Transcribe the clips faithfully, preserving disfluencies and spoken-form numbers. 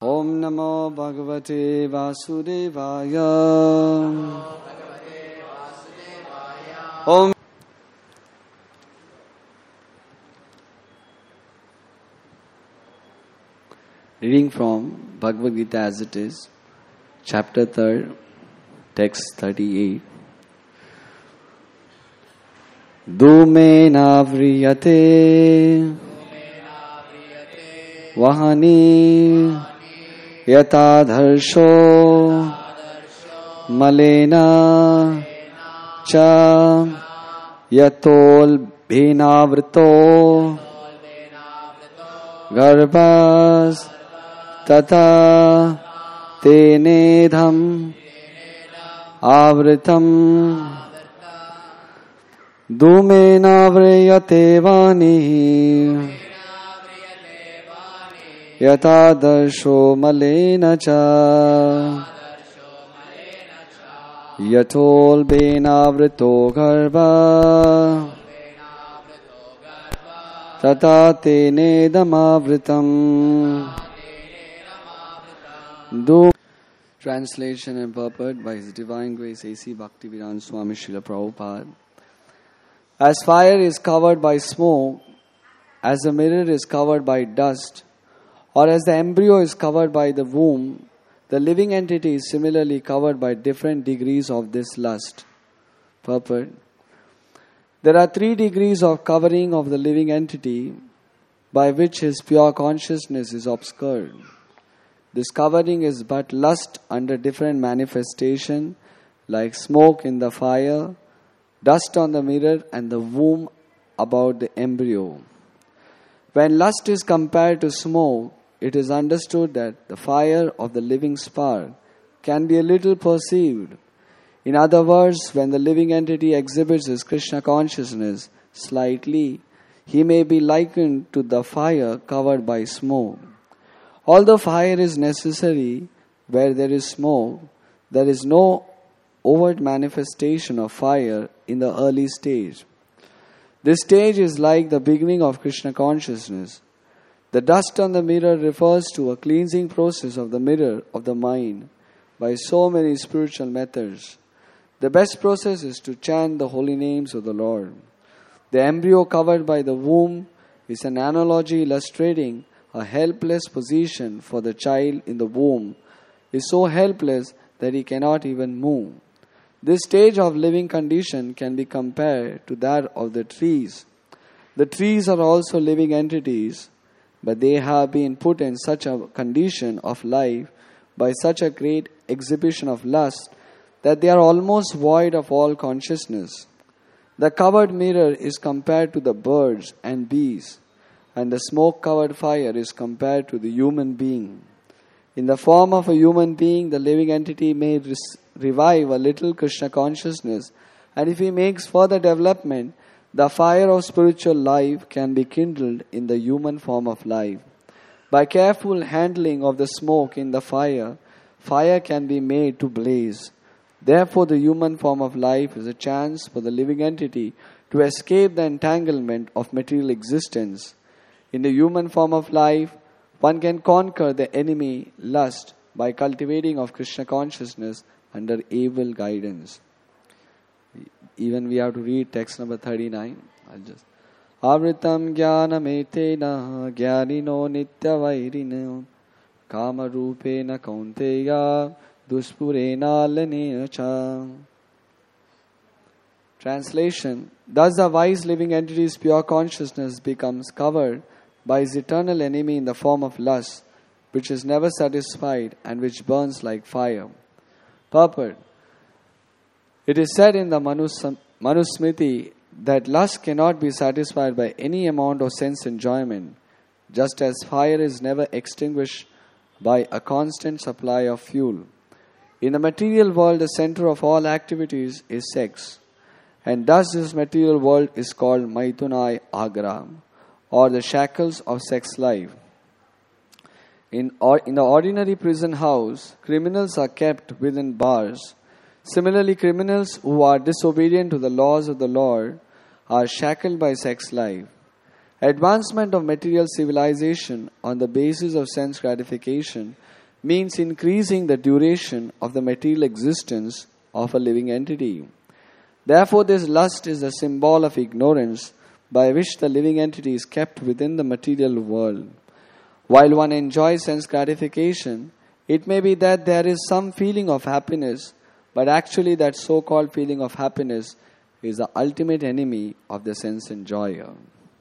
Om Namo Bhagavate Vasudevaya. Om. Reading from Bhagavad Gita as it is, chapter third, text thirty-eight. Dhumena vriyate vahani yatadharsho malena cha yatol bhenavrito garbhas tata tenedham avritam dhumena vriyate vani yatadarsho malena cha yatol benavrito garbha tata tenedam avritam. Translation and purport by His Divine Grace A C Bhaktivedanta Swami Srila Prabhupada. As fire is covered by smoke, as a mirror is covered by dust, or as the embryo is covered by the womb, the living entity is similarly covered by different degrees of this lust. Purport. There are three degrees of covering of the living entity by which his pure consciousness is obscured. This covering is but lust under different manifestation, like smoke in the fire, dust on the mirror, and the womb about the embryo. When lust is compared to smoke, it is understood that the fire of the living spark can be a little perceived. In other words, when the living entity exhibits his Krishna consciousness slightly, he may be likened to the fire covered by smoke. Although fire is necessary where there is smoke, there is no overt manifestation of fire in the early stage. This stage is like the beginning of Krishna consciousness. The dust on the mirror refers to a cleansing process of the mirror of the mind by so many spiritual methods. The best process is to chant the holy names of the Lord. The embryo covered by the womb is an analogy illustrating a helpless position, for the child in the womb is so helpless that he cannot even move. This stage of living condition can be compared to that of the trees. The trees are also living entities, but they have been put in such a condition of life by such a great exhibition of lust that they are almost void of all consciousness. The covered mirror is compared to the birds and bees, and the smoke-covered fire is compared to the human being. In the form of a human being, the living entity may res- revive a little Krishna consciousness, and if he makes further development, the fire of spiritual life can be kindled in the human form of life. By careful handling of the smoke in the fire, fire can be made to blaze. Therefore, the human form of life is a chance for the living entity to escape the entanglement of material existence. In the human form of life, one can conquer the enemy lust by cultivating of Krishna consciousness under able guidance. Even we have to read text number thirty-nine. I'll just Avritam jnanam etena jnanino nitya vairino kama rupena kaunteya duspurena lenena cha. Translation. Thus the wise living entity's pure consciousness becomes covered by his eternal enemy in the form of lust, which is never satisfied and which burns like fire. Purport. It is said in the Manus- Manusmriti that lust cannot be satisfied by any amount of sense enjoyment, just as fire is never extinguished by a constant supply of fuel. In the material world, the center of all activities is sex, and thus this material world is called Maitunai Agra, or the shackles of sex life. In, or, in the ordinary prison house, criminals are kept within bars. Similarly, criminals who are disobedient to the laws of the Lord are shackled by sex life. Advancement of material civilization on the basis of sense gratification means increasing the duration of the material existence of a living entity. Therefore, this lust is a symbol of ignorance by which the living entity is kept within the material world. While one enjoys sense gratification, it may be that there is some feeling of happiness, but actually that so-called feeling of happiness is the ultimate enemy of the sense enjoyer.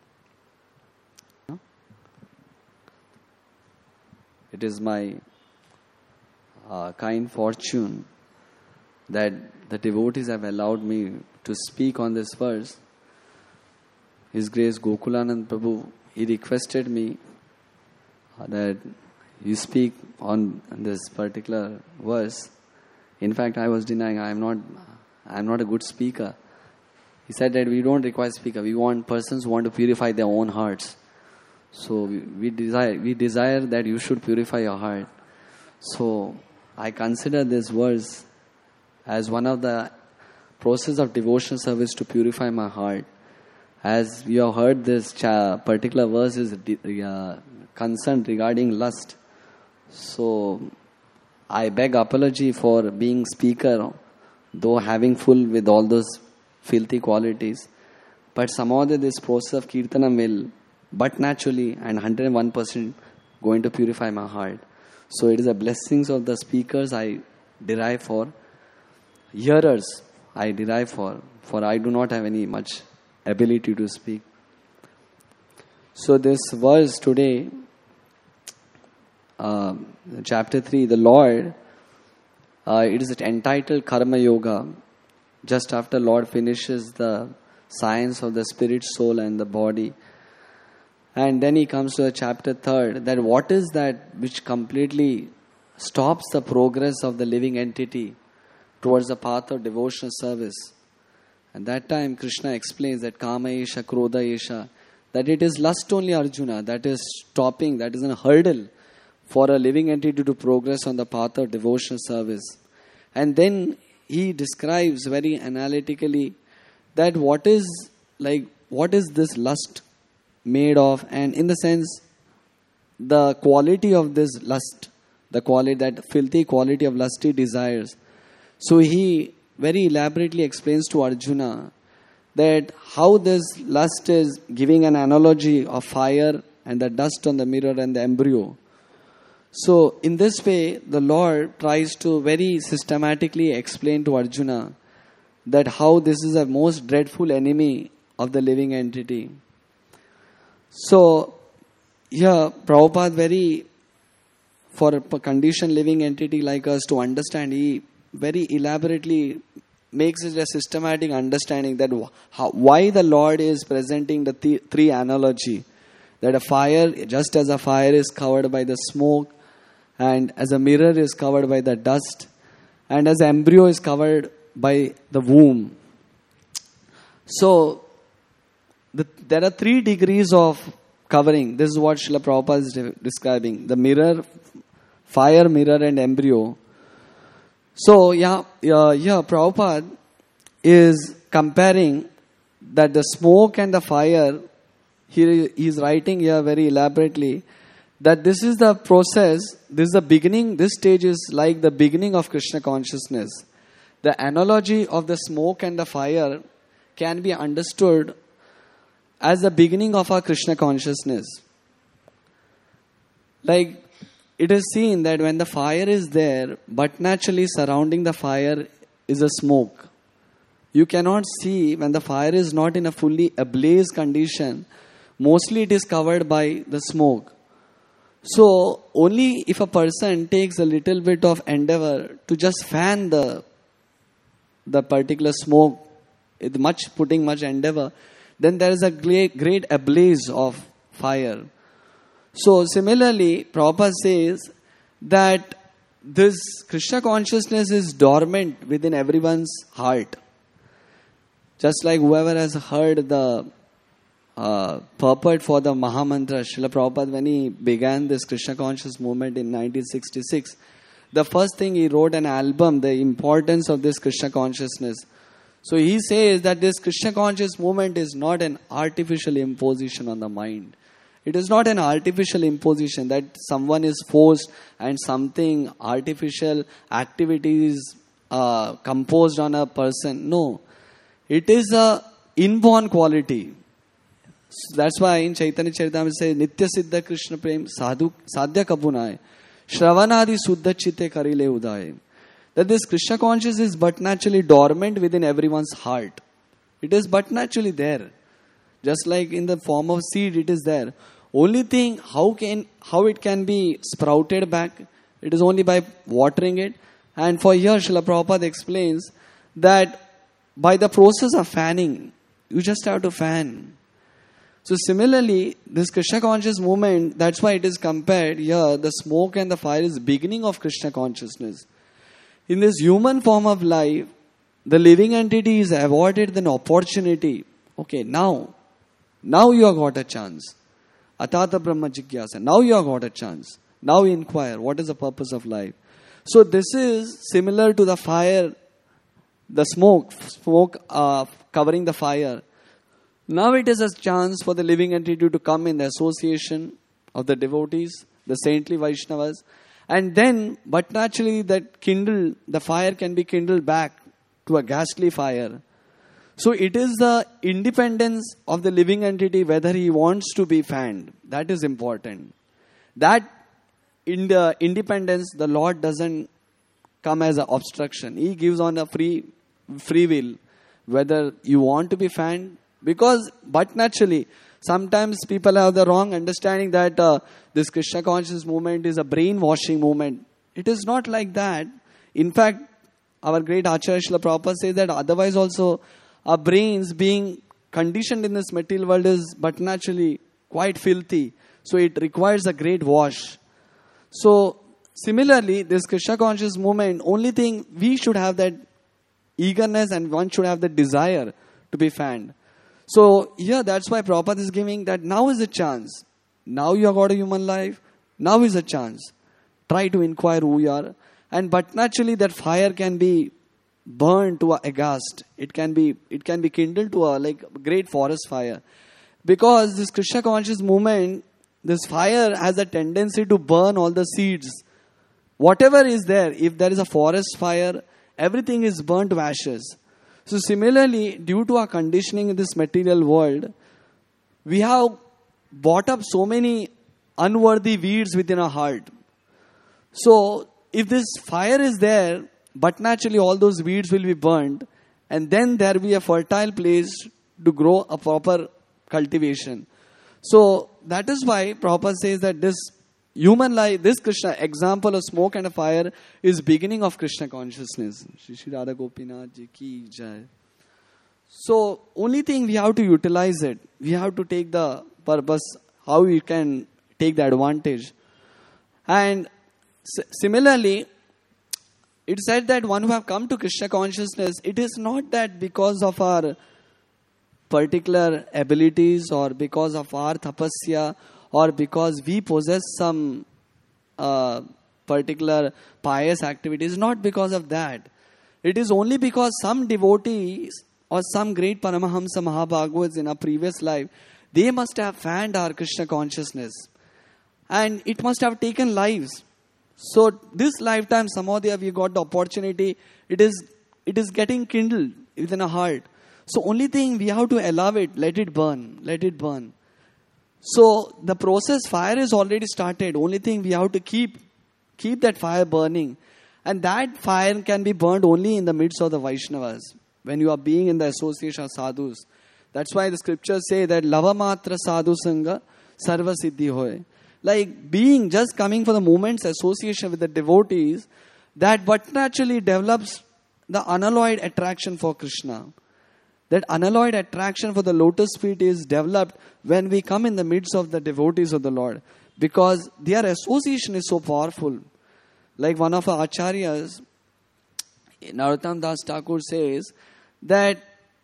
It is my uh, kind fortune that the devotees have allowed me to speak on this verse. His Grace Gokulanand Prabhu, he requested me that you speak on this particular verse. In fact, I was denying, I am not I am not a good speaker. He said that we don't require speaker, we want persons who want to purify their own hearts. So we, we desire we desire that you should purify your heart. So I consider this verse as one of the process of devotional service to purify my heart. As we have heard, this cha- particular verse is uh, concerned regarding lust. So I beg apology for being speaker, though having full with all those filthy qualities. But somehow this process of kirtanam will, but naturally and one hundred one percent going to purify my heart. So it is the blessings of the speakers I derive for. Hearers I derive for, for I do not have any much ability to speak. So this verse today, uh, chapter three, the Lord, uh, it is entitled Karma Yoga. Just after Lord finishes the science of the spirit, soul and the body. And then he comes to a chapter third, that what is that which completely stops the progress of the living entity towards the path of devotional service. And that time Krishna explains that Kama Esha, Krodha Esha, that it is lust only, Arjuna, that is stopping, that is a hurdle for a living entity to progress on the path of devotional service. And then he describes very analytically that what is like what is this lust made of, and in the sense the quality of this lust, the quality, that filthy quality of lusty desires. So he very elaborately explains to Arjuna that how this lust is giving an analogy of fire and the dust on the mirror and the embryo. So in this way, the Lord tries to very systematically explain to Arjuna that how this is a most dreadful enemy of the living entity. So here Prabhupada very, for a conditioned living entity like us to understand, he very elaborately makes it a systematic understanding that how, why the Lord is presenting the th- three analogy. That a fire, just as a fire is covered by the smoke, and as a mirror is covered by the dust, and as embryo is covered by the womb. So, the, there are three degrees of covering. This is what Srila Prabhupada is de- describing. The mirror, fire, mirror and embryo. So, yeah, yeah, yeah, Prabhupada is comparing that the smoke and the fire, he, he is writing here very elaborately, that this is the process, this is the beginning, this stage is like the beginning of Krishna consciousness. The analogy of the smoke and the fire can be understood as the beginning of our Krishna consciousness. Like, it is seen that when the fire is there, but naturally surrounding the fire is a smoke. You cannot see when the fire is not in a fully ablaze condition. Mostly it is covered by the smoke. So, only if a person takes a little bit of endeavor to just fan the, the particular smoke, with much putting much endeavor, then there is a great, great ablaze of fire. So, similarly, Prabhupada says that this Krishna consciousness is dormant within everyone's heart. Just like whoever has heard the uh, purport for the Mahamantra, Srila Prabhupada, when he began this Krishna conscious movement in nineteen sixty-six, the first thing he wrote an album, the importance of this Krishna consciousness. So he says that this Krishna conscious movement is not an artificial imposition on the mind. It is not an artificial imposition that someone is forced and something artificial activities uh, composed on a person. No. It is a inborn quality. So that's why in Chaitanya Charitamrita it says, Nitya Siddha Krishna Prem Sadhu Sadhya Kabunai Shravanadi Suddha Chitte Karile Uday. That this Krishna consciousness is but naturally dormant within everyone's heart. It is but naturally there. Just like in the form of seed, it is there. Only thing, how can how it can be sprouted back, it is only by watering it. And for here, Srila Prabhupada explains that by the process of fanning, you just have to fan. So similarly, this Krishna conscious movement, that's why it is compared here, the smoke and the fire is beginning of Krishna consciousness. In this human form of life, the living entity is awarded an opportunity. Okay, now, now you have got a chance. Atata Brahma Jigyasa. Now you have got a chance. Now inquire, what is the purpose of life? So this is similar to the fire, the smoke, smoke uh, covering the fire. Now it is a chance for the living entity to come in the association of the devotees, the saintly Vaishnavas. And then, but naturally that kindle, the fire can be kindled back to a ghastly fire. So it is the independence of the living entity whether he wants to be fanned. That is important. That in the independence, the Lord doesn't come as an obstruction. He gives on a free free will whether you want to be fanned. Because, but naturally, sometimes people have the wrong understanding that uh, this Krishna conscious movement is a brainwashing movement. It is not like that. In fact, our great Acharya Srila Prabhupada says that otherwise also our brains being conditioned in this material world is but naturally quite filthy. So it requires a great wash. So similarly, this Krishna conscious movement, only thing we should have that eagerness and one should have the desire to be fanned. So here that's why Prabhupada is giving that now is a chance. Now you have got a human life. Now is a chance. Try to inquire who you are. And but naturally that fire can be burned to a aghast. It can be it can be kindled to a like great forest fire. Because this Krishna conscious movement, this fire has a tendency to burn all the seeds. Whatever is there, if there is a forest fire, everything is burnt to ashes. So similarly, due to our conditioning in this material world, we have brought up so many unworthy weeds within our heart. So if this fire is there, but naturally all those weeds will be burnt, and then there will be a fertile place to grow a proper cultivation. So that is why Prabhupada says that this human life, this Krishna example of smoke and a fire is beginning of Krishna consciousness. Shri Shri Radha Gopinath Ji ki jai. So only thing we have to utilize it. We have to take the purpose, how we can take the advantage. And s- similarly, it said that one who have come to Krishna consciousness, it is not that because of our particular abilities or because of our tapasya or because we possess some uh, particular pious activities, not because of that. It is only because some devotees or some great Paramahamsa Mahabhagavats in our previous life, they must have fanned our Krishna consciousness. And it must have taken lives. So this lifetime, Samodaya, we got the opportunity. It is it is getting kindled within our heart. So only thing we have to allow it, let it burn, let it burn. So the process, fire is already started. Only thing we have to keep keep that fire burning. And that fire can be burned only in the midst of the Vaishnavas. When you are being in the association of sadhus. That's why the scriptures say that lava matra sadhu sangha sarva siddhi hoy. Like being just coming for the moment's association with the devotees, that but naturally develops the unalloyed attraction for Krishna. That unalloyed attraction for the lotus feet is developed when we come in the midst of the devotees of the Lord. Because their association is so powerful. Like one of our acharyas, Narottam Das Thakur says that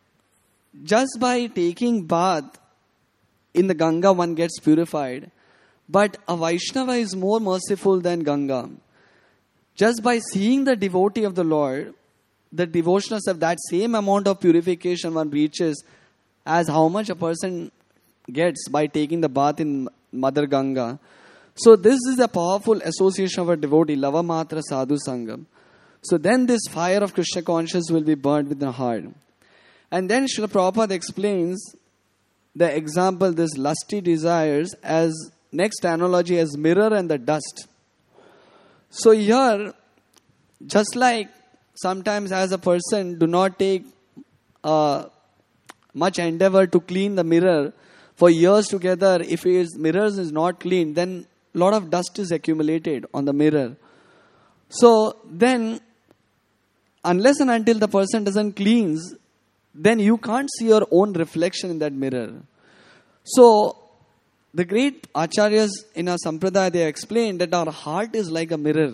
just by taking bath in the Ganga one gets purified. But a Vaishnava is more merciful than Ganga. Just by seeing the devotee of the Lord, the devotional self, that same amount of purification one reaches as how much a person gets by taking the bath in Mother Ganga. So this is a powerful association of a devotee, Lava Matra Sadhu Sangam. So then this fire of Krishna consciousness will be burned within the heart. And then Srila Prabhupada explains the example, this lusty desires, as next analogy as mirror and the dust. So here, just like sometimes as a person do not take uh, much endeavor to clean the mirror for years together, if his mirrors is not clean, then a lot of dust is accumulated on the mirror. So then, unless and until the person doesn't cleanse, then you can't see your own reflection in that mirror. So, the great acharyas in our sampradaya, they explain that our heart is like a mirror.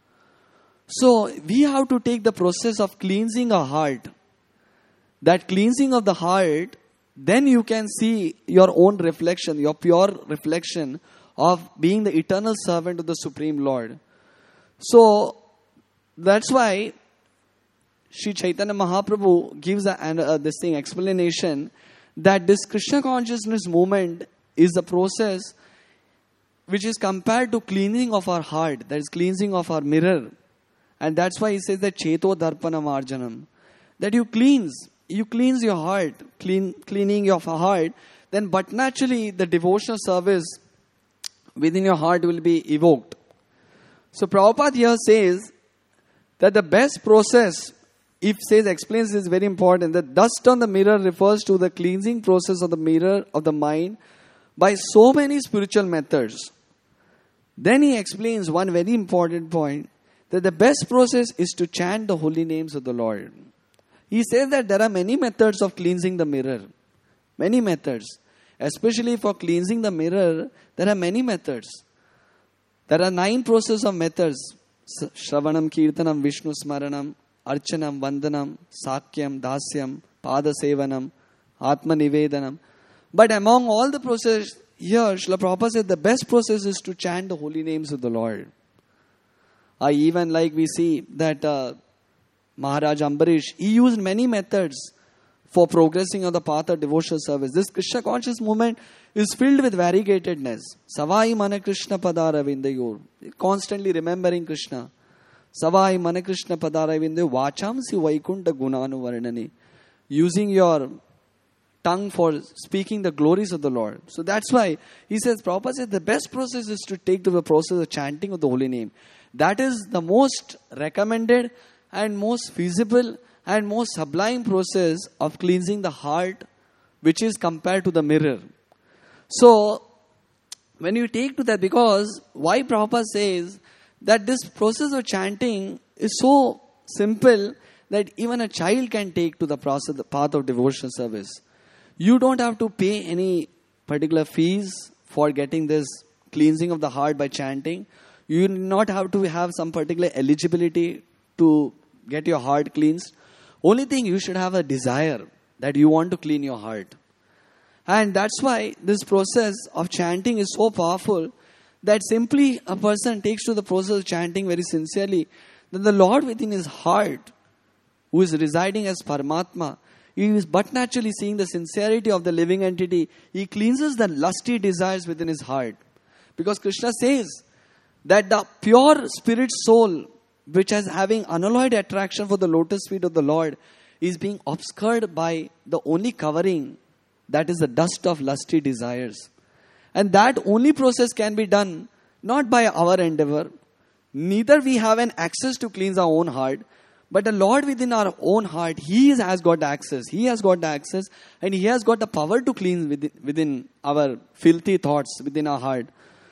So, we have to take the process of cleansing our heart. That cleansing of the heart, then you can see your own reflection, your pure reflection of being the eternal servant of the Supreme Lord. So, that's why Sri Chaitanya Mahaprabhu gives a, uh, this thing explanation that this Krishna consciousness movement is a process which is compared to cleansing of our heart, that is cleansing of our mirror. And that's why he says that Cheto Darpana Marjanam, that you cleanse, you cleanse your heart, clean, cleaning of your heart, then but naturally the devotional service within your heart will be evoked. So Prabhupada here says that the best process, if says explains this is very important, the dust on the mirror refers to the cleansing process of the mirror of the mind by so many spiritual methods. Then he explains one very important point, that the best process is to chant the holy names of the Lord. He says that there are many methods of cleansing the mirror. Many methods. Especially for cleansing the mirror, there are many methods. There are nine processes of methods. Shravanam, Kirtanam, Vishnu Smaranam, Archanam, Vandanam, Sakyam, Dasyam, Pada Sevanam, Atma Nivedanam. But among all the processes, here Srila Prabhupada said the best process is to chant the holy names of the Lord. Uh, even like we see that uh, Maharaj Ambarish, he used many methods for progressing on the path of devotional service. This Krishna conscious movement is filled with variegatedness. Savai Mana Krishna Padara Vindayor. Constantly remembering Krishna. Savai Mana Krishna Padara Vindayor. Vachamsi Vaikunta Gunanu Varnani. Using your tongue for speaking the glories of the Lord. So that's why he says, Prabhupada says the best process is to take to the process of chanting of the holy name. That is the most recommended and most feasible and most sublime process of cleansing the heart, which is compared to the mirror. So, when you take to that, because why Prabhupada says that this process of chanting is so simple that even a child can take to the process, the path of devotional service. You don't have to pay any particular fees for getting this cleansing of the heart by chanting. You do not have to have some particular eligibility to get your heart cleansed. Only thing, you should have a desire that you want to clean your heart. And that's why this process of chanting is so powerful that simply a person takes to the process of chanting very sincerely, then the Lord within his heart, who is residing as Paramatma, he is but naturally seeing the sincerity of the living entity. He cleanses the lusty desires within his heart. Because Krishna says that the pure spirit soul, which is having unalloyed attraction for the lotus feet of the Lord, is being obscured by the only covering, that is the dust of lusty desires. And that only process can be done not by our endeavor. Neither we have an access to cleanse our own heart, but the Lord within our own heart, He has got access. He has got access and He has got the power to cleanse within, within our filthy thoughts within our heart.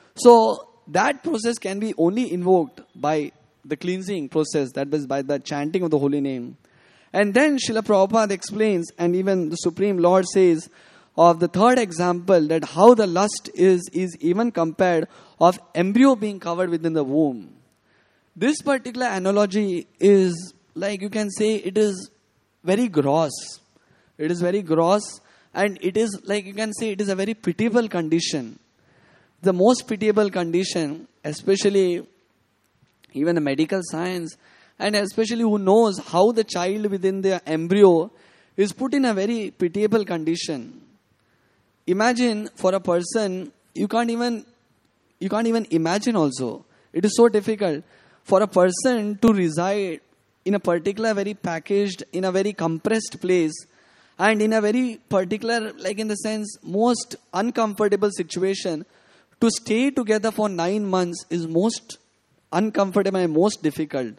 So that process can be only invoked by the cleansing process, that is by the chanting of the holy name. And then Srila Prabhupada explains, and even the Supreme Lord says, of the third example, that how the lust is, is even compared of embryo being covered within the womb. This particular analogy is, like you can say, it is very gross. It is very gross, and it is, like you can say, it is a very pitiable condition. The most pitiable condition, especially even the medical science and especially who knows how the child within the embryo is put in a very pitiable condition. Imagine for a person, you can't even, you can't even imagine also. It is so difficult for a person to reside in a particular very packaged, in a very compressed place, and in a very particular, like in the sense, most uncomfortable situation. To stay together for nine months is most uncomfortable and most difficult.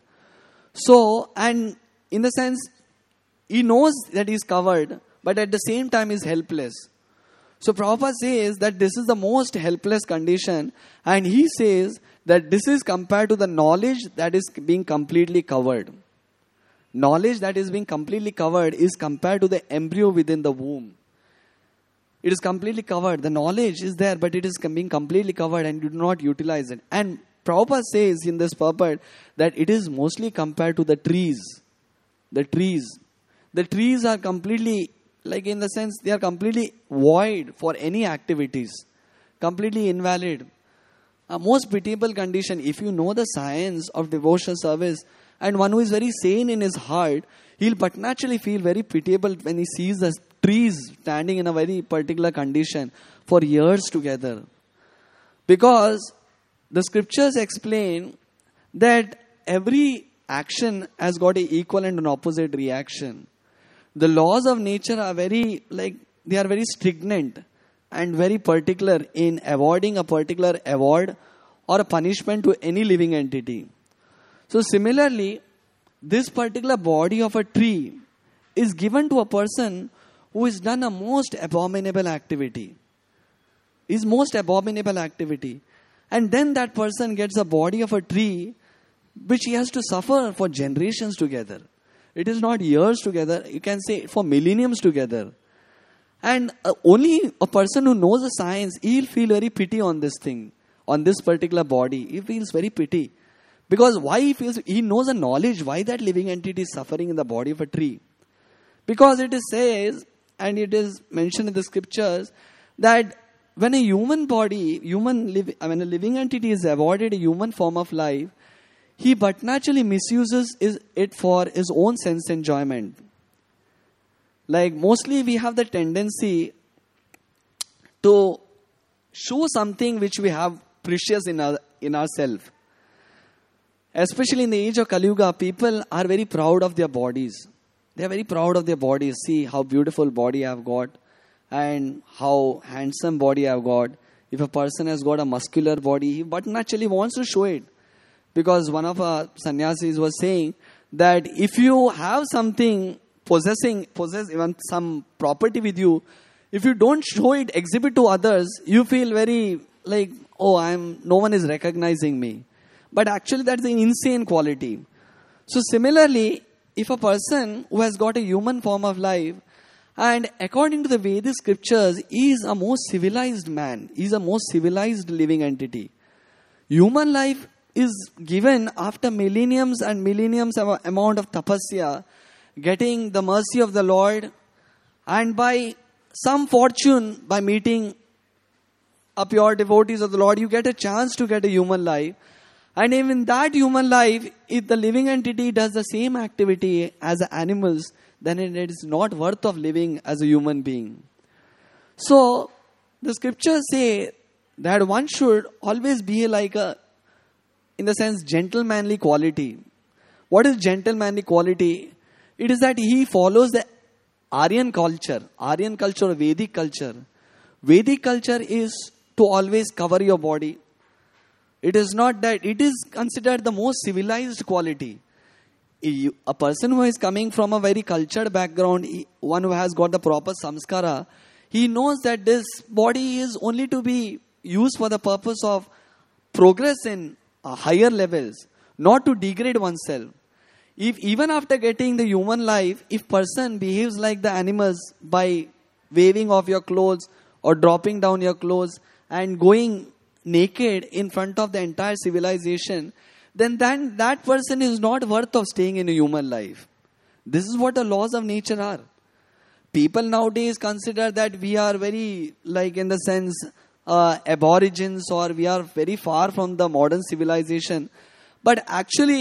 So, and in the sense, he knows that he is covered, but at the same time is helpless. So Prabhupada says that this is the most helpless condition, and he says that this is compared to the knowledge that is being completely covered. Knowledge that is being completely covered is compared to the embryo within the womb. It is completely covered. The knowledge is there, but it is being completely covered and you do not utilize it. And Prabhupada says in this purport that it is mostly compared to the trees. The trees. The trees are completely, like in the sense, they are completely void for any activities. Completely invalid. A most pitiable condition. If you know the science of devotional service, and one who is very sane in his heart, he'll but naturally feel very pitiable when he sees the trees standing in a very particular condition for years together. Because the scriptures explain that every action has got an equal and an opposite reaction. The laws of nature are very, like, they are very stringent and very particular in avoiding a particular award or a punishment to any living entity. So similarly, this particular body of a tree is given to a person who has done a most abominable activity. Is most abominable activity. And then that person gets a body of a tree which he has to suffer for generations together. It is not years together, you can say for millenniums together. And uh, only a person who knows the science, he'll feel very pity on this thing, on this particular body. He feels very pity. Because why he feels, he knows the knowledge why that living entity is suffering in the body of a tree. Because it is says, and it is mentioned in the scriptures, that when a human body, human live, when a living entity is awarded a human form of life, he but naturally misuses it for his own sense enjoyment. Like mostly we have the tendency to show something which we have precious in our in ourselves. Especially in the age of Kali Yuga, people are very proud of their bodies. They are very proud of their bodies. See how beautiful body I have got and how handsome body I have got. If a person has got a muscular body, he but naturally wants to show it. Because one of our sannyasis was saying that if you have something possessing, possess even some property with you, if you don't show it, exhibit to others, you feel very like, oh, I'm no one is recognizing me. But actually that's an insane quality. So similarly, if a person who has got a human form of life, and according to the Vedic scriptures, he is a most civilized man. He is a most civilized living entity. Human life is given after millenniums and millenniums of amount of tapasya, getting the mercy of the Lord, and by some fortune, by meeting a pure devotees of the Lord, you get a chance to get a human life. And even that human life, if the living entity does the same activity as the animals, then it is not worth of living as a human being. So, the scriptures say that one should always be like a, in the sense, gentlemanly quality. What is gentlemanly quality? It is that he follows the Aryan culture, Aryan culture or Vedic culture. Vedic culture is to always cover your body. It is not that, it is considered the most civilized quality. A person who is coming from a very cultured background, one who has got the proper samskara, he knows that this body is only to be used for the purpose of progress in uh, higher levels, not to degrade oneself. If even after getting the human life, if person behaves like the animals by waving off your clothes or dropping down your clothes and going naked in front of the entire civilization, then that, that person is not worth of staying in a human life. This is what the laws of nature are. People nowadays consider that we are very, like in the sense, uh, aborigines, or we are very far from the modern civilization. But actually,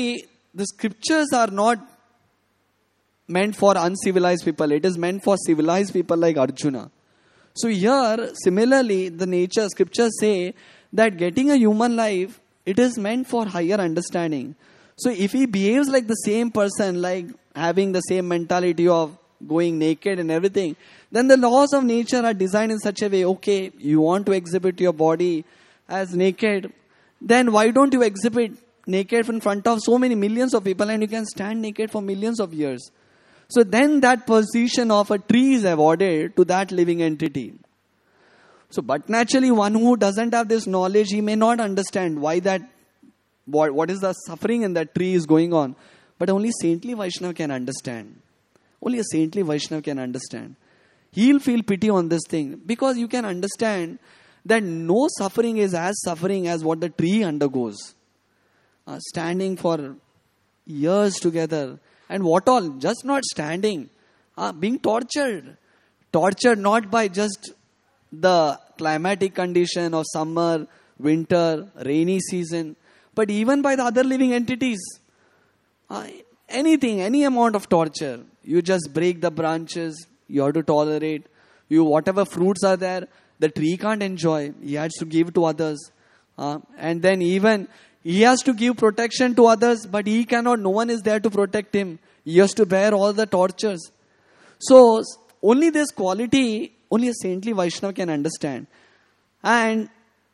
the scriptures are not meant for uncivilized people. It is meant for civilized people like Arjuna. So here, similarly, the nature scriptures say that getting a human life, it is meant for higher understanding. So if he behaves like the same person, like having the same mentality of going naked and everything, then the laws of nature are designed in such a way, okay, you want to exhibit your body as naked, then why don't you exhibit naked in front of so many millions of people, and you can stand naked for millions of years. So then that position of a tree is awarded to that living entity. So, but naturally one who doesn't have this knowledge, he may not understand why that, what, what is the suffering in that tree is going on. But only saintly Vaishnava can understand. Only a saintly Vaishnava can understand. He'll feel pity on this thing, because you can understand that no suffering is as suffering as what the tree undergoes. Uh, standing for years together. And what all? Just not standing. Uh, being tortured. Tortured not by just the climatic condition of summer, winter, rainy season, but even by the other living entities. Uh, anything, any amount of torture. You just break the branches. You have to tolerate. You, whatever fruits are there, the tree can't enjoy. He has to give to others. Uh, and then even he has to give protection to others, but he cannot. No one is there to protect him. He has to bear all the tortures. So only this quality, only a saintly Vaishnava can understand. And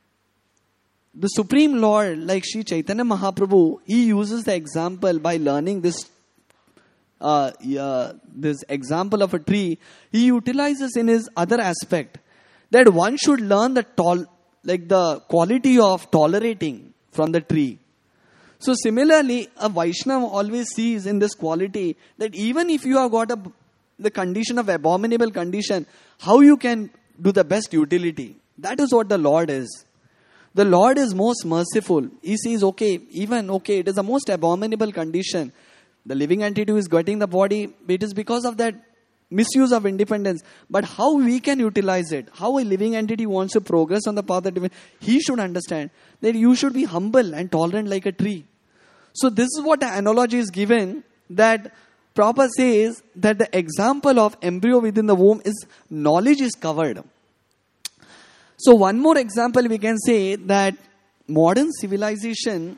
the Supreme Lord, like Sri Chaitanya Mahaprabhu, he uses the example by learning this uh, uh, this example of a tree. He utilizes in his other aspect that one should learn the tol- like the quality of tolerating from the tree. So similarly, a Vaishnava always sees in this quality that even if you have got a, the condition of abominable condition, how you can do the best utility. That is what the Lord is. The Lord is most merciful. He sees, okay, even, okay, it is the most abominable condition. The living entity who is getting the body, it is because of that misuse of independence. But how we can utilize it, how a living entity wants to progress on the path of divinity, he should understand that you should be humble and tolerant like a tree. So this is what the analogy is given, that Prabhupada says that the example of embryo within the womb is knowledge is covered. So one more example we can say that modern civilization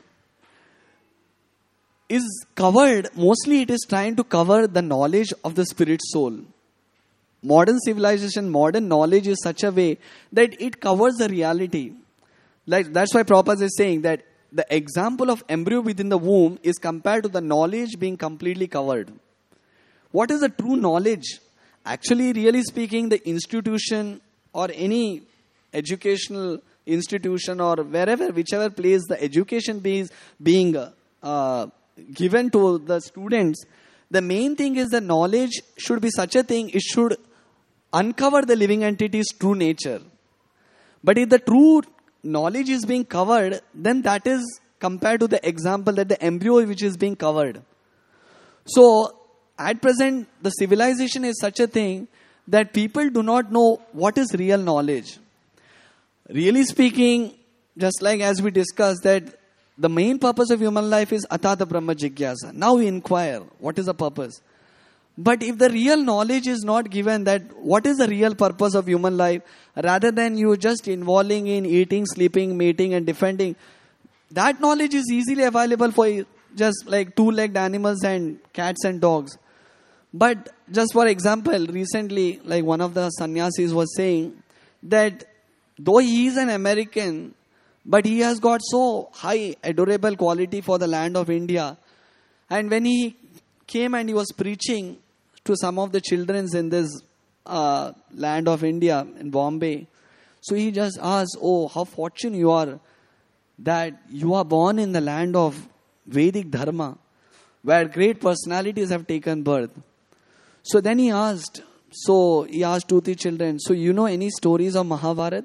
is covered, mostly it is trying to cover the knowledge of the spirit soul. Modern civilization, modern knowledge is such a way that it covers the reality. Like that's why Prabhupada is saying that the example of embryo within the womb is compared to the knowledge being completely covered. What is the true knowledge? Actually, really speaking, the institution or any educational institution or wherever, whichever place the education is being uh, given to the students, the main thing is the knowledge should be such a thing, it should uncover the living entity's true nature. But if the true knowledge is being covered, then that is compared to the example that the embryo which is being covered. So, at present, the civilization is such a thing that people do not know what is real knowledge. Really speaking, just like as we discussed that the main purpose of human life is Atata Brahma Jigyasa. Now we inquire, what is the purpose? But if the real knowledge is not given that what is the real purpose of human life, rather than you just involving in eating, sleeping, mating and defending, that knowledge is easily available for just like two-legged animals and cats and dogs. But just for example, recently, like one of the sannyasis was saying that though he is an American, but he has got so high, adorable quality for the land of India. And when he came and he was preaching to some of the children in this uh, land of India, in Bombay, so he just asked, oh, how fortunate you are that you are born in the land of Vedic Dharma, where great personalities have taken birth. So then he asked, so he asked two, three children, so you know any stories of Mahabharata?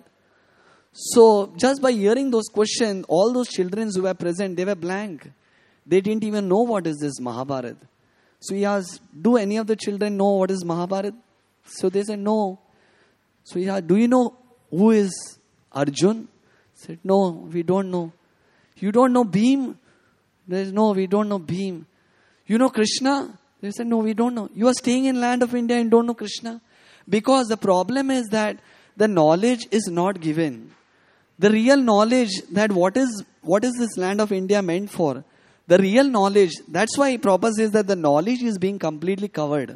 So just by hearing those questions, all those children who were present, they were blank. They didn't even know what is this Mahabharata. So he asked, do any of the children know what is Mahabharata? So they said, no. So he asked, do you know who is Arjun? Said, no, we don't know. You don't know Bhim? There is no, we don't know Bhim. You know Krishna? They said, no, we don't know. You are staying in land of India and don't know Krishna. Because the problem is that the knowledge is not given. The real knowledge that what is what is this land of India meant for? The real knowledge, that's why Prabhupada says that the knowledge is being completely covered.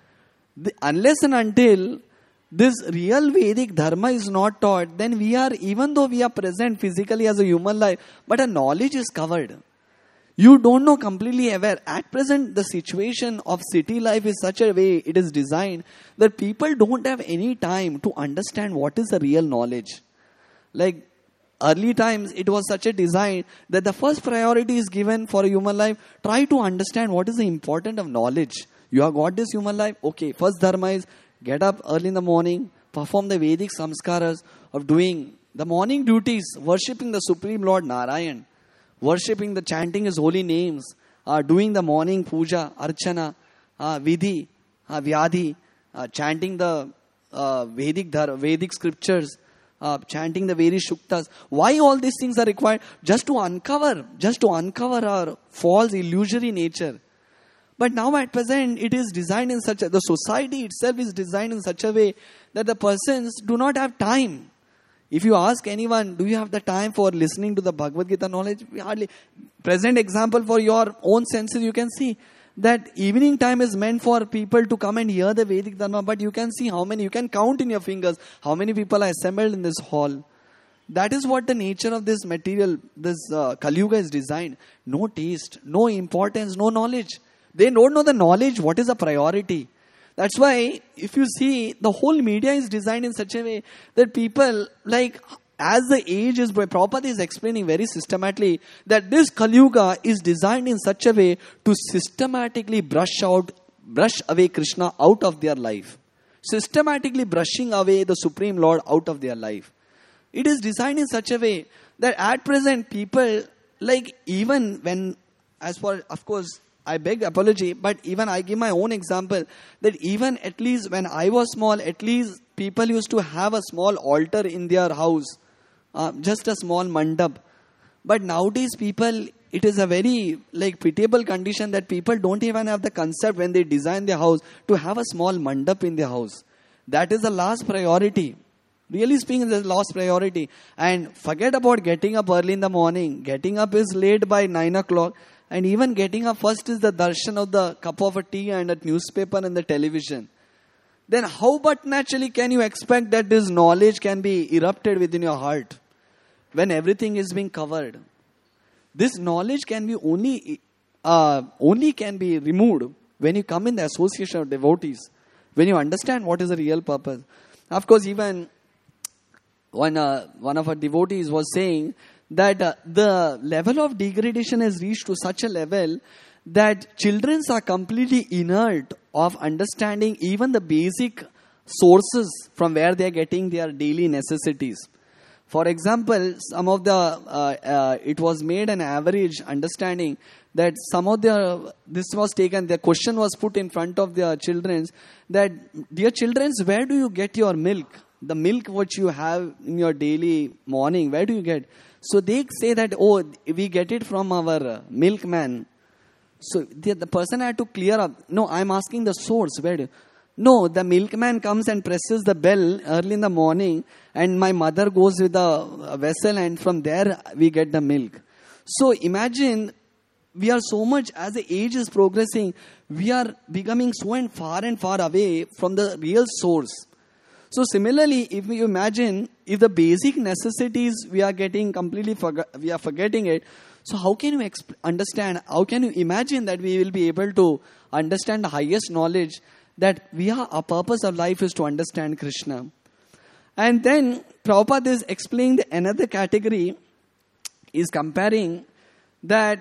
The, unless and until this real Vedic Dharma is not taught, then we are, even though we are present physically as a human life, but our knowledge is covered. You don't know, completely aware. At present, the situation of city life is such a way, it is designed that people don't have any time to understand what is the real knowledge. Like early times, it was such a design that the first priority is given for a human life. Try to understand what is the importance of knowledge. You have got this human life. Okay, first dharma is get up early in the morning, perform the Vedic samskaras of doing the morning duties, worshipping the Supreme Lord Narayan, worshipping the chanting his holy names, uh, doing the morning puja, archana, uh, vidhi, uh, vyadhi, uh, chanting the uh, Vedic dhar- Vedic scriptures, uh, chanting the various shuktas. Why all these things are required? Just to uncover, just to uncover our false illusory nature. But now at present, it is designed in such a, the society itself is designed in such a way that the persons do not have time. If you ask anyone, do you have the time for listening to the Bhagavad Gita knowledge? We hardly. Present example for your own senses, you can see that evening time is meant for people to come and hear the Vedic Dharma. But you can see how many, you can count in your fingers how many people are assembled in this hall. That is what the nature of this material, this uh, Kali Yuga is designed. No taste, no importance, no knowledge. They don't know the knowledge, what is a priority. That's why, if you see, the whole media is designed in such a way that people, like, as the age is, Prabhupada is explaining very systematically that this Kali Yuga is designed in such a way to systematically brush out, brush away Krishna out of their life. Systematically brushing away the Supreme Lord out of their life. It is designed in such a way that at present people, like, even when, as for, of course, I beg apology, but even I give my own example that even at least when I was small, at least people used to have a small altar in their house, uh, just a small mandap. But nowadays people, it is a very like pitiable condition that people don't even have the concept when they design their house to have a small mandap in their house. That is the last priority. Really speaking, the last priority. And forget about getting up early in the morning. Getting up is late by nine o'clock. And even getting up first is the darshan of the cup of a tea and a newspaper and the television. Then how but naturally can you expect that this knowledge can be erupted within your heart when everything is being covered? This knowledge can be only, uh, only can be removed when you come in the association of devotees. When you understand what is the real purpose. Of course, even one, uh, one of our devotees was saying that uh, the level of degradation has reached to such a level that children are completely inert of understanding even the basic sources from where they are getting their daily necessities. For example, some of the, uh, uh, it was made an average understanding that some of the, this was taken, the question was put in front of their children that, dear children, where do you get your milk? The milk which you have in your daily morning, where do you get? So they say that, oh, we get it from our milkman. So the, the person had to clear up. No, I'm asking the source. Where do, no, the milkman comes and presses the bell early in the morning and my mother goes with a vessel and from there we get the milk. So imagine, we are so much, as the age is progressing, we are becoming so and far and far away from the real source. So similarly, if you imagine, if the basic necessities we are getting completely, forg- we are forgetting it, so how can you exp- understand, how can you imagine that we will be able to understand the highest knowledge that we are, our purpose of life is to understand Krishna. And then Prabhupada is explaining another category, is comparing that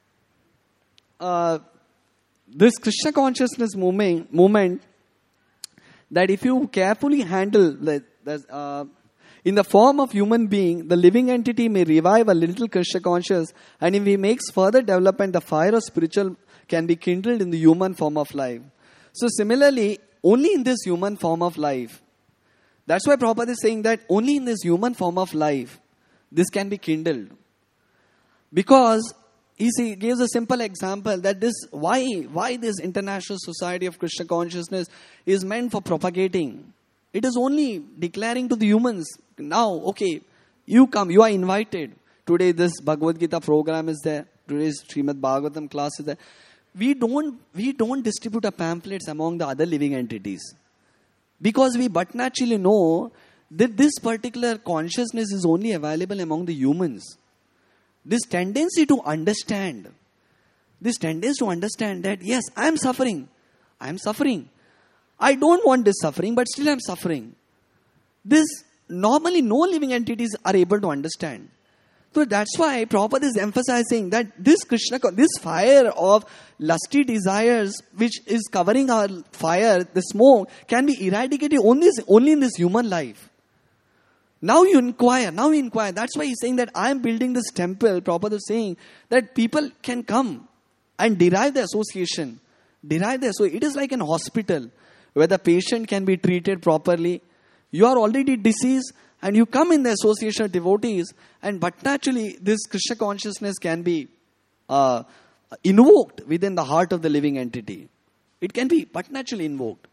uh, this Krishna consciousness movement, movement that if you carefully handle the, the, uh, in the form of human being, the living entity may revive a little Krishna conscious, and if he makes further development, the fire of spiritual can be kindled in the human form of life. So similarly, only in this human form of life, that's why Prabhupada is saying that only in this human form of life, this can be kindled. Because he see, gives a simple example that this, why, why this International Society of Krishna Consciousness is meant for propagating. It is only declaring to the humans, now, okay, you come, you are invited. Today this Bhagavad Gita program is there. Today's Srimad Bhagavatam class is there. We don't, we don't distribute our pamphlets among the other living entities. Because we but naturally know that this particular consciousness is only available among the humans. This tendency to understand, this tendency to understand that, yes, I am suffering. I am suffering. I don't want this suffering, but still I am suffering. This normally no living entities are able to understand. So that's why Prabhupada is emphasizing that this Krishna, this fire of lusty desires which is covering our fire, the smoke, can be eradicated only, only in this human life. Now you inquire, now you inquire. That's why he's saying that I am building this temple. Prabhupada is saying that people can come and derive the association. Derive the, so it is like an hospital where the patient can be treated properly. You are already deceased and you come in the association of devotees, and but naturally this Krishna consciousness can be uh, invoked within the heart of the living entity. It can be but naturally invoked.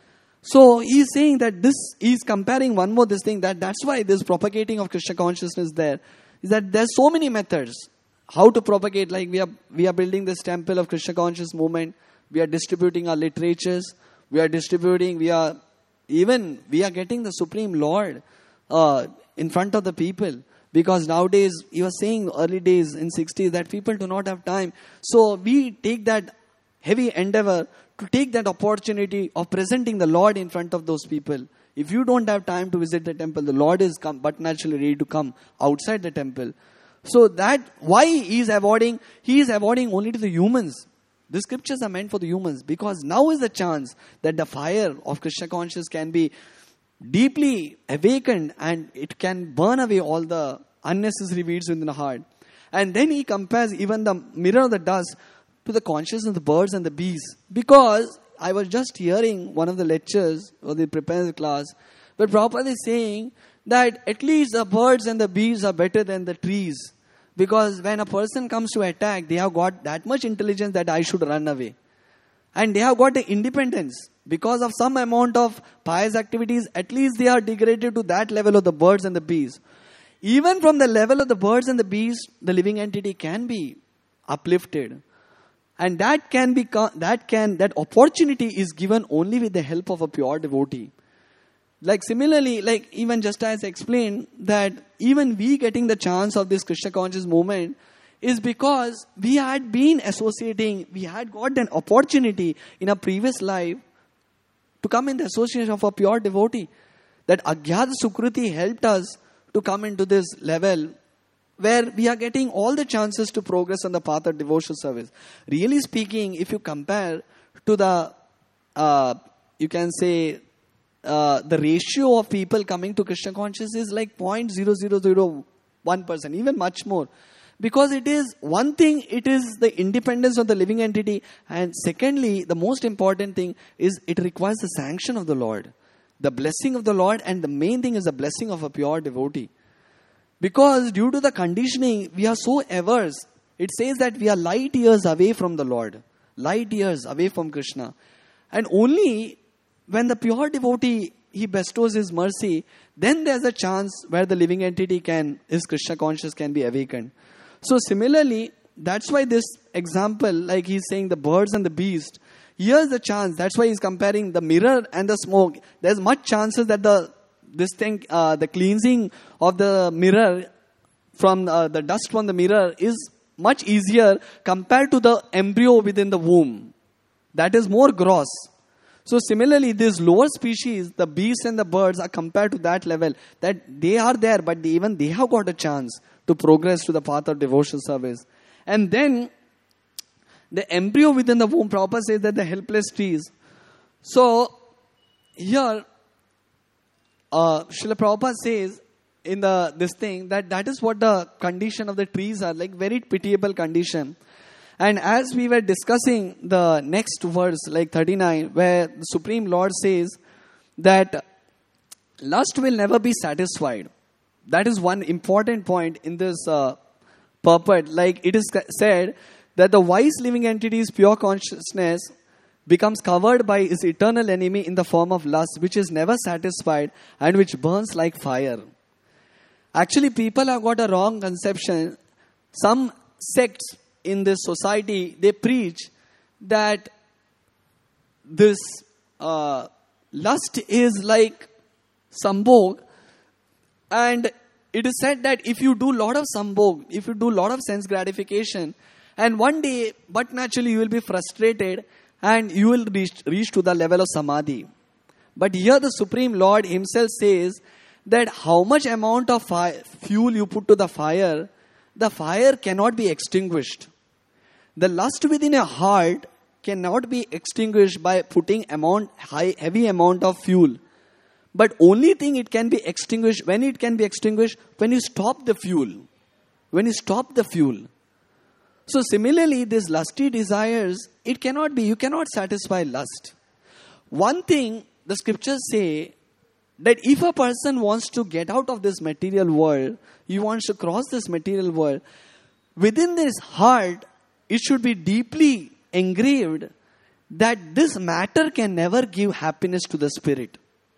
So he is saying that this, he is comparing one more this thing, that that's why this propagating of Krishna consciousness there, is that there's so many methods how to propagate. Like we are we are building this temple of Krishna conscious movement, we are distributing our literatures, we are distributing, we are even we are getting the Supreme Lord uh, in front of the people. Because nowadays, you were saying early days in sixties that people do not have time. So we take that heavy endeavor to take that opportunity of presenting the Lord in front of those people. If you don't have time to visit the temple, the Lord is come, but naturally ready to come outside the temple. So that, why he is avoiding, he is avoiding only to the humans. The scriptures are meant for the humans, because now is the chance that the fire of Krishna consciousness can be deeply awakened and it can burn away all the unnecessary weeds within the heart. And then he compares even the mirror of the dust to the consciousness of the birds and the bees. Because I was just hearing one of the lectures or the prepared class, where Prabhupada is saying that at least the birds and the bees are better than the trees. Because when a person comes to attack, they have got that much intelligence that I should run away. And they have got the independence. Because of some amount of pious activities, at least they are degraded to that level of the birds and the bees. Even from the level of the birds and the bees, the living entity can be uplifted. And that can be, that can, that opportunity is given only with the help of a pure devotee. Like similarly, like even just as I explained, that even we getting the chance of this Krishna conscious movement is because we had been associating, we had got an opportunity in a previous life to come in the association of a pure devotee. That Agyata Sukruti helped us to come into this level where we are getting all the chances to progress on the path of devotional service. Really speaking, if you compare to the, uh, you can say, uh, the ratio of people coming to Krishna consciousness is like zero point zero zero zero one percent, even much more. Because it is, one thing, it is the independence of the living entity. And secondly, the most important thing is it requires the sanction of the Lord. The blessing of the Lord, and the main thing is the blessing of a pure devotee. Because due to the conditioning, we are so averse. It says that we are light years away from the Lord. Light years away from Krishna. And only when the pure devotee, he bestows his mercy, then there's a chance where the living entity can, his Krishna consciousness can be awakened. So similarly, that's why this example, like he's saying the birds and the beast, here's the chance. That's why he's comparing the mirror and the smoke. There's much chances that the this thing, uh, the cleansing of the mirror from uh, the dust from the mirror is much easier compared to the embryo within the womb. That is more gross. So similarly, these lower species, the beasts and the birds, are compared to that level, that they are there, but they, even they have got a chance to progress to the path of devotional service. And then the embryo within the womb, Prabhupada says that the helpless trees. So here, uh, Srila Prabhupada says in the this thing that that is what the condition of the trees are, like very pitiable condition. And as we were discussing the next verse, like thirty-nine, where the Supreme Lord says that lust will never be satisfied. That is one important point in this uh, purport, like it is said that the wise living entity's pure consciousness becomes covered by his eternal enemy in the form of lust, which is never satisfied and which burns like fire. Actually, people have got a wrong conception. Some sects in this society, they preach that this uh, lust is like sambhog, and it is said that if you do lot of sambhog, if you do lot of sense gratification, and one day, but naturally you will be frustrated and you will reach, reach to the level of samadhi. But here the Supreme Lord himself says that how much amount of fire, fuel you put to the fire, the fire cannot be extinguished. The lust within a heart cannot be extinguished by putting amount high heavy amount of fuel. But only thing it can be extinguished, when it can be extinguished, when you stop the fuel. When you stop the fuel. So similarly, these lusty desires, it cannot be, you cannot satisfy lust. One thing the scriptures say, that if a person wants to get out of this material world, he wants to cross this material world, within his heart, it should be deeply engraved that this matter can never give happiness to the spirit.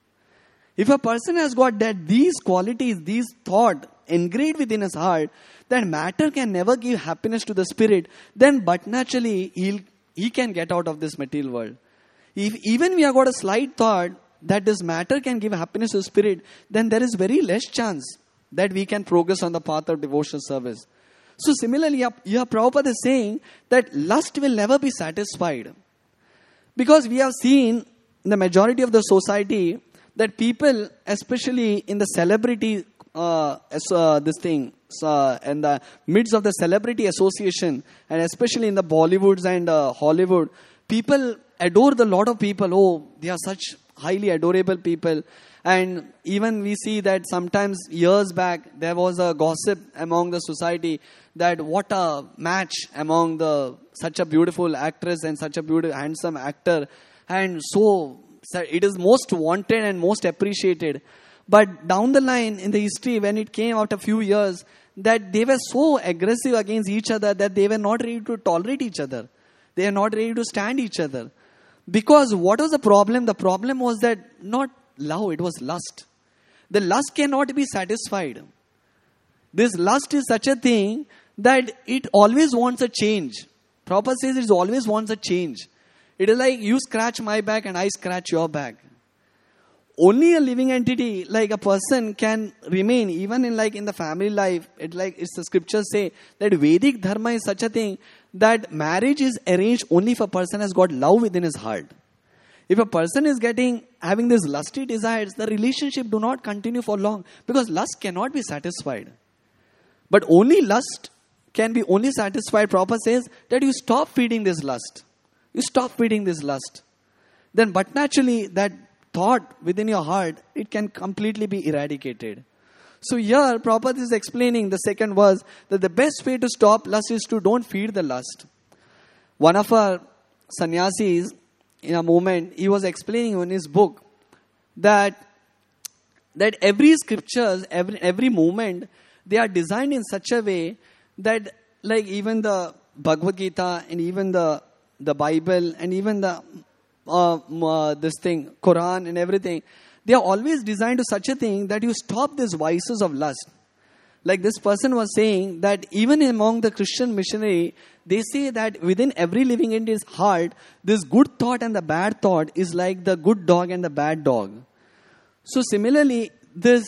If a person has got that these qualities, these thought engraved within his heart, that matter can never give happiness to the spirit, then but naturally he'll, he can get out of this material world. If even we have got a slight thought that this matter can give happiness to the spirit, then there is very less chance that we can progress on the path of devotional service. So similarly, here Prabhupada is saying that lust will never be satisfied. Because we have seen in the majority of the society that people, especially in the celebrity, uh, uh, this thing, uh, in the midst of the celebrity association, and especially in the Bollywoods and uh, Hollywood, people adore the lot of people. Oh, they are such highly adorable people. And even we see that sometimes years back, there was a gossip among the society that what a match among the such a beautiful actress and such a beautiful, handsome actor. And so it is most wanted and most appreciated. But down the line in the history, when it came after a few years, that they were so aggressive against each other that they were not ready to tolerate each other. They are not ready to stand each other. Because what was the problem? The problem was that not love, it was lust. The lust cannot be satisfied. This lust is such a thing that it always wants a change. Prabhupada says it always wants a change. It is like you scratch my back and I scratch your back. Only a living entity like a person can remain even in like in the family life. It like it's the scriptures say that Vedic dharma is such a thing that marriage is arranged only if a person has got love within his heart. If a person is getting having these lusty desires, the relationship do not continue for long because lust cannot be satisfied. But only lust can be only satisfied. Prabhupada says that you stop feeding this lust. You stop feeding this lust. Then but naturally that thought within your heart, it can completely be eradicated. So here Prabhupada is explaining the second verse that the best way to stop lust is to don't feed the lust. One of our sannyasis in a moment, he was explaining in his book that that every scriptures, every every moment, they are designed in such a way that like even the Bhagavad Gita and even the the Bible and even the uh, uh, this thing, Quran and everything, they are always designed to such a thing that you stop these vices of lust. Like this person was saying that even among the Christian missionary, they say that within every living entity's heart, this good thought and the bad thought is like the good dog and the bad dog. So similarly, this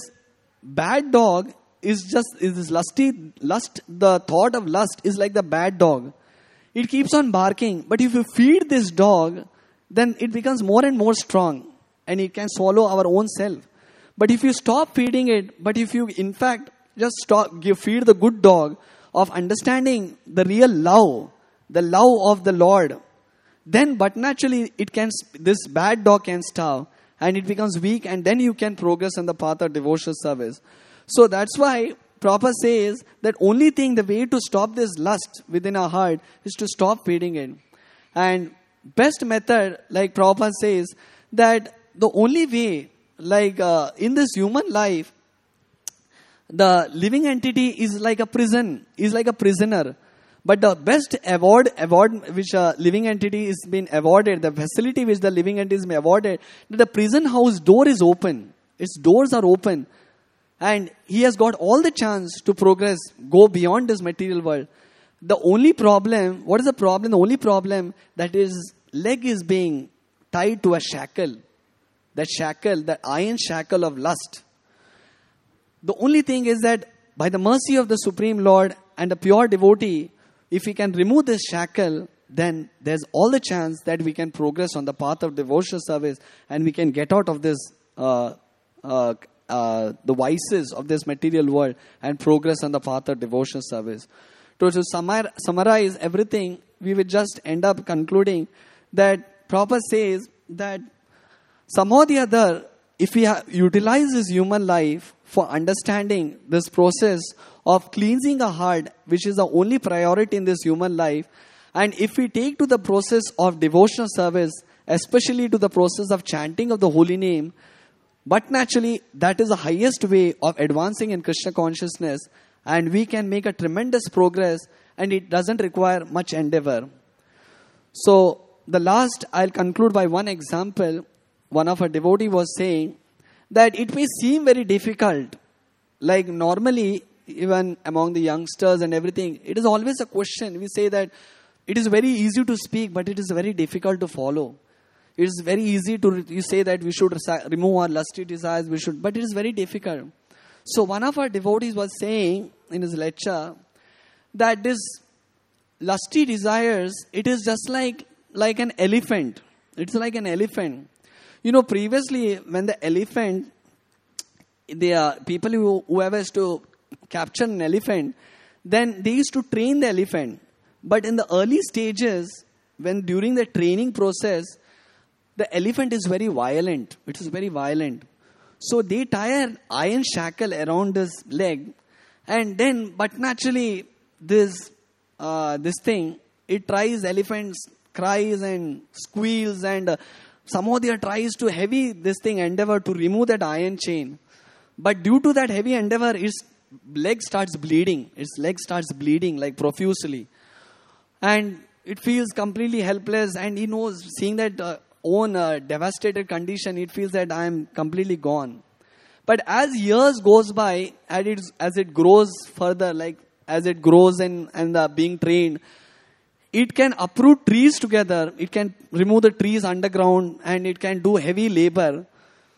bad dog is just, is this lusty, lust, the thought of lust is like the bad dog. It keeps on barking. But if you feed this dog, then it becomes more and more strong. And it can swallow our own self. But if you stop feeding it, but if you in fact just stop, give, feed the good dog of understanding the real love, the love of the Lord, then but naturally it can, this bad dog can starve and it becomes weak and then you can progress on the path of devotional service. So that's why Prabhupada says that only thing, the way to stop this lust within our heart is to stop feeding it. And best method, like Prabhupada says, that the only way, like uh, in this human life, the living entity is like a prison, is like a prisoner. But the best award, award which a living entity is been awarded, the facility which the living entity is been awarded, that the prison house door is open. Its doors are open. And he has got all the chance to progress, go beyond this material world. The only problem, what is the problem? The only problem that his leg is being tied to a shackle. That shackle, that iron shackle of lust. The only thing is that by the mercy of the Supreme Lord and the pure devotee, if we can remove this shackle, then there's all the chance that we can progress on the path of devotional service and we can get out of this, uh, uh, uh, the vices of this material world and progress on the path of devotional service. To, to summar, summarize everything, we will just end up concluding that Prabhupada says that somehow or the other, if we ha- utilize this human life for understanding this process of cleansing a heart, which is the only priority in this human life, and if we take to the process of devotional service, especially to the process of chanting of the holy name, but naturally that is the highest way of advancing in Krishna consciousness, and we can make a tremendous progress, and it doesn't require much endeavor. So the last, I'll conclude by one example. One of our devotee was saying that it may seem very difficult. Like normally, even among the youngsters and everything, it is always a question. We say that it is very easy to speak, but it is very difficult to follow. It is very easy to, you say that we should remove our lusty desires, we should, but it is very difficult. So one of our devotees was saying in his lecture that this lusty desires, it is just like, like an elephant. It's like an elephant. You know, previously when the elephant, the uh, people who whoever is to capture an elephant, then they used to train the elephant. But in the early stages, when during the training process, the elephant is very violent. It is very violent. So they tie an iron shackle around his leg, and then, but naturally, this uh, this thing, it tries, elephants cries and squeals, and uh, somehow they tries to heavy this thing endeavor to remove that iron chain. But due to that heavy endeavor, its leg starts bleeding. Its leg starts bleeding like profusely. And it feels completely helpless, and he knows, seeing that uh, own uh, devastated condition, it feels that I am completely gone. But as years goes by, as it, as it grows further, like as it grows and, and uh, being trained, it can uproot trees together. It can remove the trees underground, and it can do heavy labor.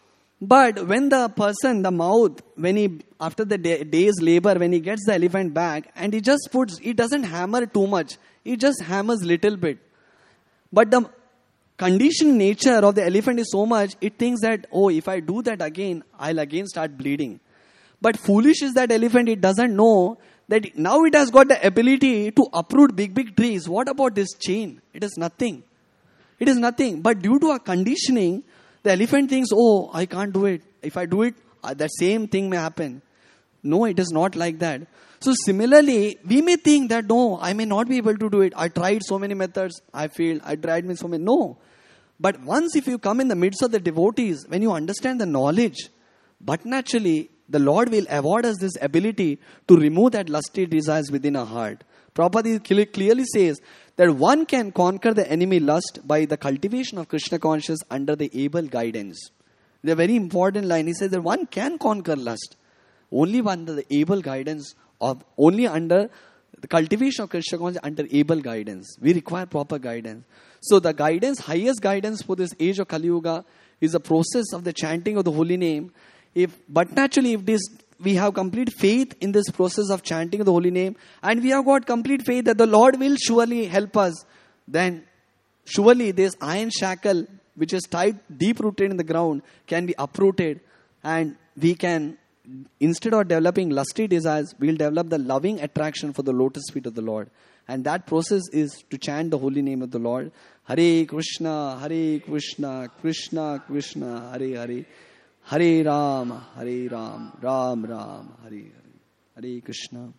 But when the person, the mouth, when he, after the day, day's labor, when he gets the elephant back, and he just puts, he doesn't hammer too much. He just hammers little bit. But the conditioned nature of the elephant is so much, it thinks that, oh, if I do that again, I'll again start bleeding. But foolish is that elephant, it doesn't know that now it has got the ability to uproot big, big trees. What about this chain? It is nothing. It is nothing. But due to our conditioning, the elephant thinks, oh, I can't do it. If I do it, uh, that same thing may happen. No, it is not like that. So similarly, we may think that, no, I may not be able to do it. I tried so many methods. I failed. I tried me so many. No. But once if you come in the midst of the devotees, when you understand the knowledge, but naturally, the Lord will award us this ability to remove that lusty desires within our heart. Prabhupada clearly says that one can conquer the enemy lust by the cultivation of Krishna consciousness under the able guidance. The very important line, he says that one can conquer lust only under the able guidance of, only under the cultivation of Krishna consciousness under able guidance. We require proper guidance. So the guidance, highest guidance for this age of Kali Yuga is the process of the chanting of the holy name. If, but naturally, if this, we have complete faith in this process of chanting the holy name, and we have got complete faith that the Lord will surely help us, then surely this iron shackle which is tied, deep rooted in the ground, can be uprooted, and we can, instead of developing lusty desires, we will develop the loving attraction for the lotus feet of the Lord. And that process is to chant the holy name of the Lord. Hare Krishna, Hare Krishna, Krishna Krishna, Hare Hare. Hare Ram, Hare Ram, Ram Ram, Hare Hare. Hare Krishna.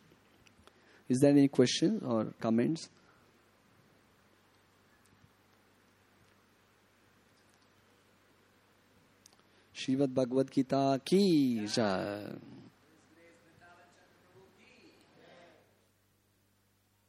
Is there any questions or comments? Srimad Bhagavad Gita ki jai.